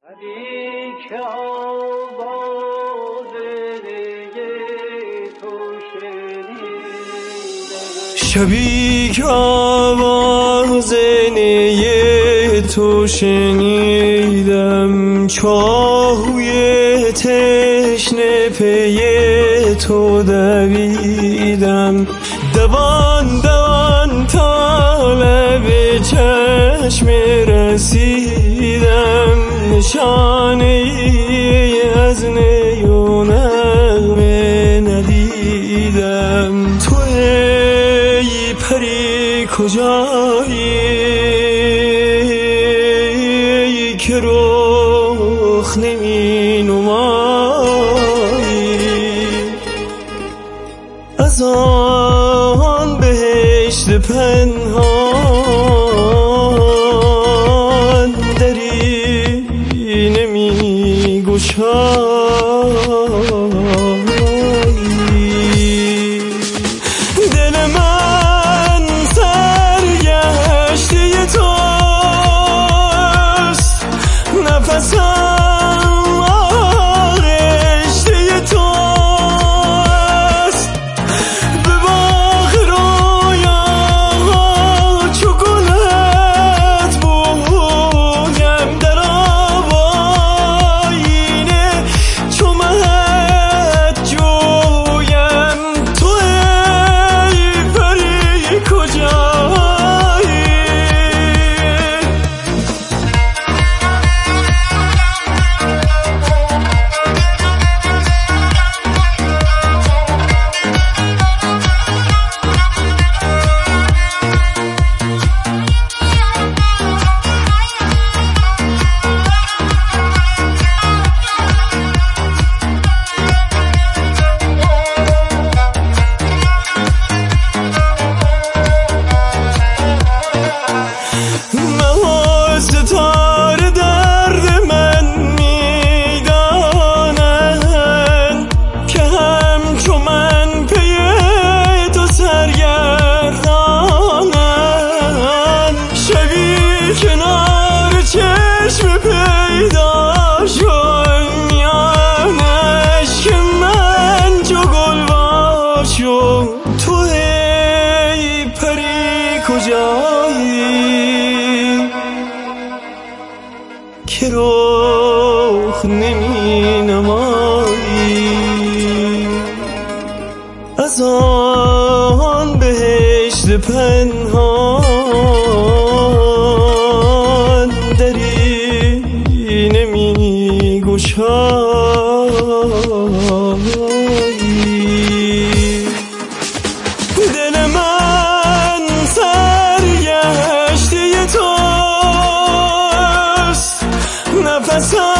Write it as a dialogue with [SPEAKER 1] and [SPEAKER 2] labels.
[SPEAKER 1] شبی که آواز نی تو شنیدم، چاهوی تشنه پی تو دویدم، دوان دوان تا لب چشم رسیدم، نشانه ای از نی و نغمه ندیدم. تو ای پری کجایی که رخ نمی نمایی، از آن بهشت پنهان دری نمی گشایی. دل من سرگشته توست، نفسم آغشته توست، به باغ رویاها چو گلت بویم، در آیینه چو مهت جویم. تو ای پری کجایی؟ ماه ستاره درد من میدانند که همچو من پی تو سرگردانند. شبی کنار چشم پیدا شد، میان اشک من چو گل وا شد. تو ای پری کجایی که رخ نمی نمایی، از آن بهشت پنهان دری نمی گشایی. دل من سرگشته توست، نفسم